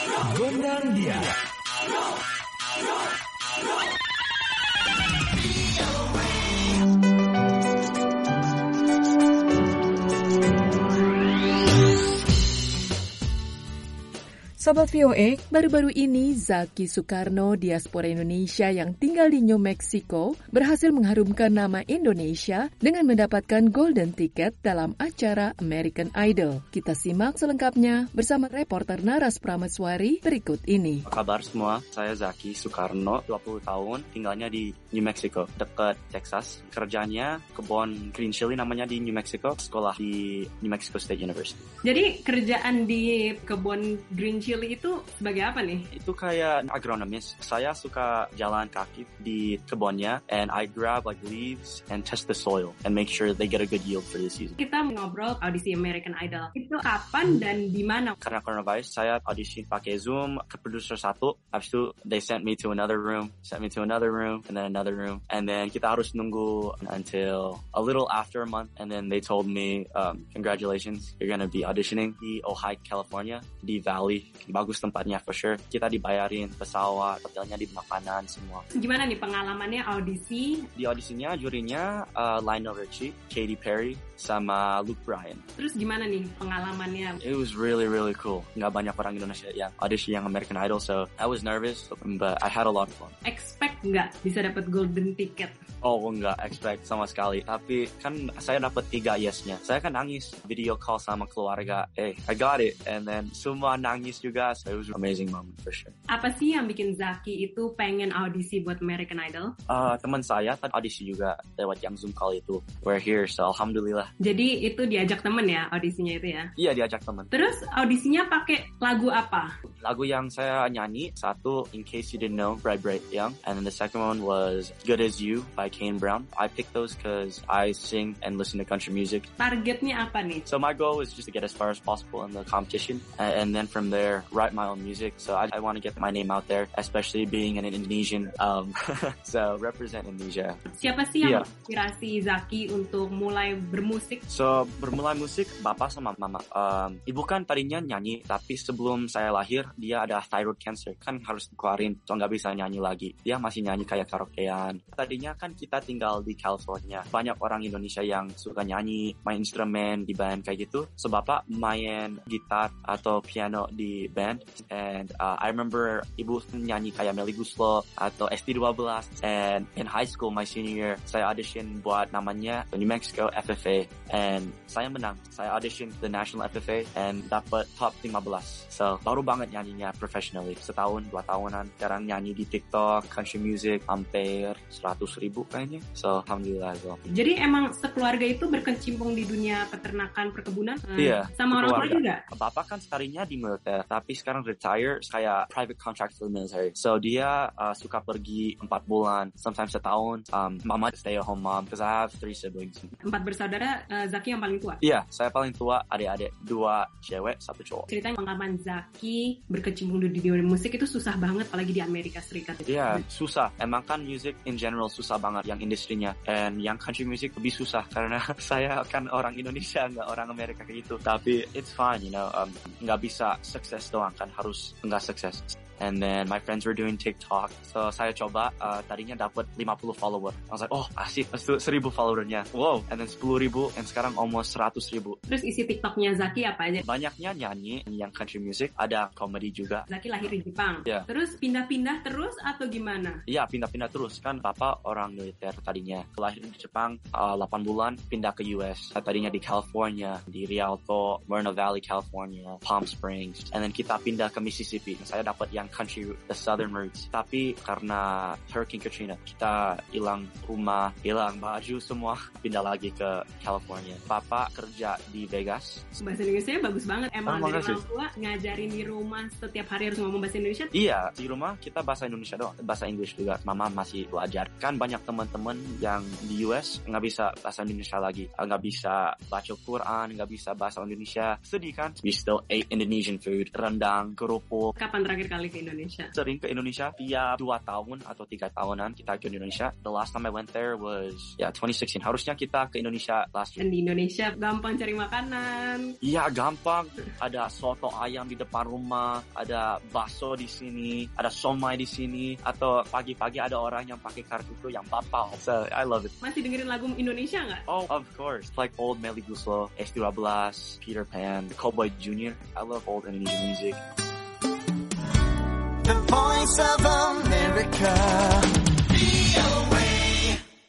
Gondang dia. Sobat VOA, baru-baru ini Zaki Soekarno, diaspora Indonesia yang tinggal di New Mexico, berhasil mengharumkan nama Indonesia dengan mendapatkan golden ticket dalam acara American Idol. Kita simak selengkapnya bersama reporter Naras Prameswari berikut ini. Apa kabar semua? Saya Zaki Soekarno, 20 tahun, tinggalnya di New Mexico, dekat Texas. Kerjanya kebun green chili namanya di New Mexico, sekolah di New Mexico State University. Jadi kerjaan di kebun green chili itu sebagai apa nih? Itu kayak agronomis. Saya suka jalan kaki di kebunnya, and I grab like leaves and test the soil and make sure they get a good yield for the season. Kita ngobrol audisi American Idol. Itu kapan dan di mana? Karena coronavirus, saya audition pakai Zoom ke producer satu. Habis itu, they sent me to another room, and then another room. And then kita harus nunggu until a little after a month. And then they told me, congratulations, you're gonna be auditioning di Ojai, California, di Valley. Bagus tempatnya for sure. Kita dibayarin pesawat, hotelnya, di makanan, semua. Gimana nih pengalamannya audisi? Di audisinya, jurinya Lionel Richie, Katy Perry, sama Luke Bryan. Terus gimana nih pengalamannya? It was really, really cool. Nggak banyak orang Indonesia yang audisi yang American Idol, so I was nervous, but I had a lot of fun. Expect nggak bisa dapat golden ticket? Oh, nggak expect sama sekali. Tapi kan saya dapat 3 yes-nya. Saya kan nangis, video call sama keluarga. Hey, I got it. And then semua nangis juga. So it was an amazing moment for sure. Apa sih yang bikin Zaki itu pengen audisi buat American Idol? Teman saya tadi audisi juga lewat yang Zoom call itu. We're here, so alhamdulillah. Jadi itu diajak temen ya audisinya itu ya? Iya, diajak teman. Terus audisinya pakai lagu apa? Lagu yang saya nyanyi, satu, In Case You Didn't Know, Bright Bright Young. And then the second one was Good As You by Kane Brown. I picked those because I sing and listen to country music. Targetnya apa nih? So my goal is just to get as far as possible in the competition. And then from there, write my own music. So I want to get my name out there, especially being an Indonesian. So represent Indonesia. Siapa sih yang menginspirasi Zaki untuk mulai bermusik? So bermulai musik, bapak sama mama. Ibu kan tadinya nyanyi, tapi sebelum saya lahir, dia ada thyroid cancer. Kan harus dikeluarin, so nggak bisa nyanyi lagi. Dia masih nyanyi kayak karaokean. Tadinya kan kita tinggal di California. Banyak orang Indonesia yang suka nyanyi, main instrumen di band kayak gitu. So bapak main gitar atau piano di band. And I remember ibu nyanyi kayak Melly Guslo atau ST12. And in high school, my senior year, saya audition buat namanya New Mexico FFA. And saya menang. Saya audition the National FFA and dapat top 15. So baru banget nyanyinya professionally. Setahun, 2 tahunan. Sekarang nyanyi di TikTok, country music, hampir 100,000 kayaknya. So alhamdulillah as well. Jadi emang sekeluarga itu berkecimpung di dunia peternakan, perkebunan? Iya. Sama orang tua juga? Bapak kan tadinya di militer, tapi sekarang retire kayak private contract for the military. So dia suka pergi 4 bulan, sometimes setahun. Mama stay at home mom because I have 3 siblings. 4 bersaudara, Zaki yang paling tua? Iya, saya paling tua, adik-adik 2 cewek, 1 cowok. Ceritanya pengalaman Zaki berkecimpung di dunia musik itu susah banget, apalagi di Amerika Serikat. Iya, susah. Emang kan music in general susah banget yang industrinya. And yang country music lebih susah karena saya kan orang Indonesia, nggak orang Amerika kayak gitu. Tapi it's fine, you know. Nggak bisa sukses doang kan, harus nggak sukses. And then my friends were doing TikTok. So saya coba, tadinya dapat 50 follower. I was like, oh asik, 1,000 followernya. Wow. And then 10,000, and sekarang almost 100,000. Terus isi TikToknya Zaki apa aja? Banyaknya nyanyi, yang country music, ada comedy juga. Zaki lahir di Jepang. Yeah. Terus pindah-pindah terus atau gimana? Iya, pindah-pindah terus. Kan papa orang militer tadinya. Lahir di Jepang, 8 bulan, pindah ke US. Tadinya di California, di Rialto, Moreno Valley, California, Palm Springs. And then kita pindah ke Mississippi. Saya dapat yang country, the southern roots. Tapi karena Hurricane Katrina, kita hilang rumah, hilang baju semua, pindah lagi ke California. Papa kerja di Vegas. Bahasa Indonesia bagus banget. Emang dari orang tua ngajarin di rumah setiap hari harus ngomong bahasa Indonesia? Iya, di rumah kita bahasa Indonesia doang. Bahasa Inggris juga. Mama masih belajar. Kan banyak teman-teman yang di US nggak bisa bahasa Indonesia lagi. Nggak bisa baca Quran, nggak bisa bahasa Indonesia. Sedih kan? We still ate Indonesian food. Rendang, kerupuk. Kapan terakhir kali ke ke Indonesia? Sering ke Indonesia tiap 2 tahun atau 3 tahunan kita ke Indonesia. The last time I went there was 2016. Harusnya kita ke Indonesia last year. Dan di Indonesia gampang cari makanan. Iya, gampang. Ada soto ayam di depan rumah, ada bakso di sini, ada somai di sini, atau pagi-pagi ada orang yang pakai kartu itu yang bapau. So, I love it. Masih dengerin lagu Indonesia nggak? Oh, of course. Like old Melly Guslo, S12, Peter Pan, Cowboy Jr. I love old Indonesian music. The Voice of America.